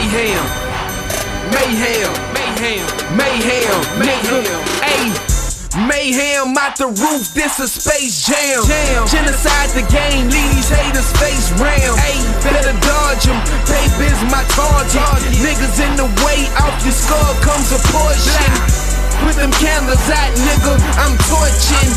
mayhem, mayhem, mayhem, mayhem, mayhem, ayy. Mayhem out the roof, this a Space Jam. Genocide the game, leave these haters face ram. Ayy, better dodge them, paper is my target. Niggas in the way, off your skull comes a portion. Put them candles out, nigga, I'm torching.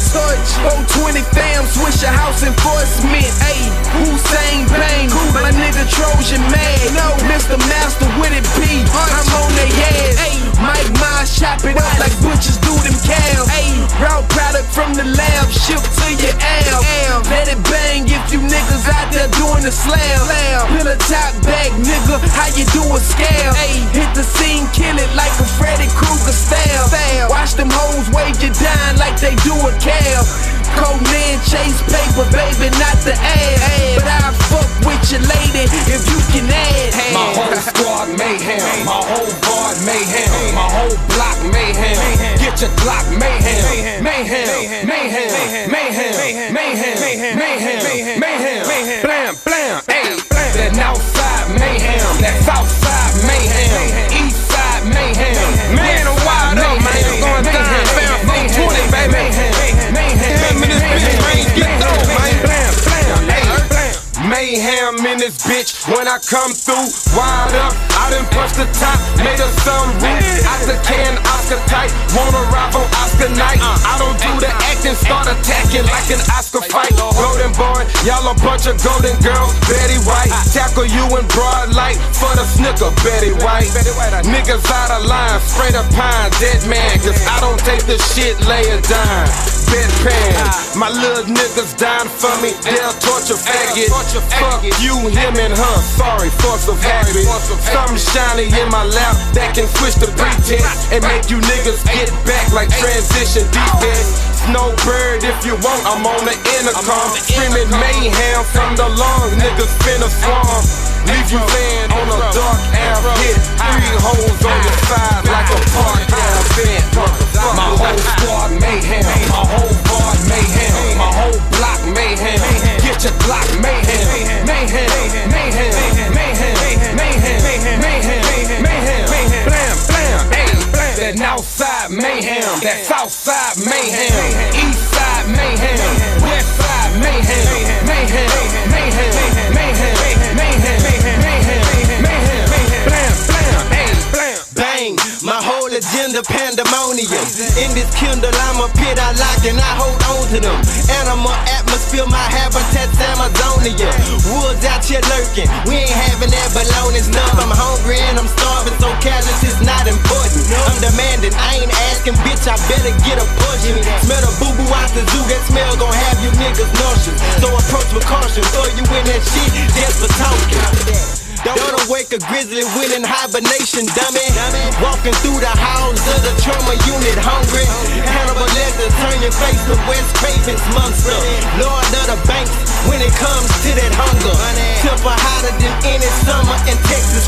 420 fam, switch your house enforcement. Ayy, Hussein bang, my nigga Trojan mad. No, Mr. Master with it be, I'm on they ass. Ayy, Mike Myers chop it up like butchers do them calves. Ayy, raw product from the lab, ship to your ab. Let it bang if you niggas out there doing the slam. Pillar top bag, nigga, how you do a scale? Ayy, hit the scene, kill it like a Freddy Krueger style. Watch them hoes wave you down like they do a cab. Cold man chase paper, baby, not the ad. But I fuck with your lady if you can add. My whole squad mayhem, my whole board mayhem, my whole block mayhem. Get your Glock mayhem, mayhem, mayhem, mayhem, mayhem, mayhem, mayhem. Blam, blam, ayy. That Northside mayhem, that Southside mayhem, Eastside mayhem. Man, I'm wild up, man. Going down, fam, 420, baby. Mayhem in this bitch, man. Get through, man. Blam, blam, ayy. Mayhem in this bitch when I come through. Wired up, I done punched the top, made a sunroof. Oscar can, Oscar tight, wanna ride on Oscar night. I don't do the acting, start attacking like an Oscar fight. Golden boy, y'all a bunch of golden girls, Betty White. Tackle you in broad light for the snicker, Betty White. Niggas out of line, spray the pine, dead man. Cause I don't take the shit, lay it down. Bedpan, my little niggas dying for me, they'll torture faggot. Fuck you, him and her, sorry, force of habit. Something shiny in my lap that can switch the pretense and make you niggas get back like transition defense. Snowbird if you want, I'm on the intercom, screaming mayhem from the long, niggas finna swarm. Leave you laying on a dark ass hit, 3 holes on your side like a park ass vent. My whole squad mayhem, my whole board mayhem, my whole block mayhem. Get your Glock mayhem, mayhem, mayhem, mayhem, mayhem, mayhem, mayhem. Blam, blam, ayy. That Northside mayhem, that Southside mayhem, Eastside mayhem, Westside mayhem, mayhem, mayhem, mayhem, mayhem, mayhem, mayhem. Blam, blam, ayy. Bang, my whole agenda pandemonium. In this Kindle I'm a pit I lock and I hold on to them. Animal atmosphere, my habitat's Amazonia. Woods out here lurking, we ain't having that baloney stuff. I'm hungry and I'm starving, so callous is not important. I'm demanding, I ain't asking, bitch, I better get a portion. Smell the boo-boo out the zoo, that smell gon' have you niggas nauseous. So approach with caution, throw you in that shit just for talking. Don't awake a grizzly when in hibernation, dummy. Walking through the halls of the trauma unit, hungry. Hannibal Lecter, turn your face to West Craven's monster. Lord of the banks when it comes to that hunger. Temper hotter than any summer in Texas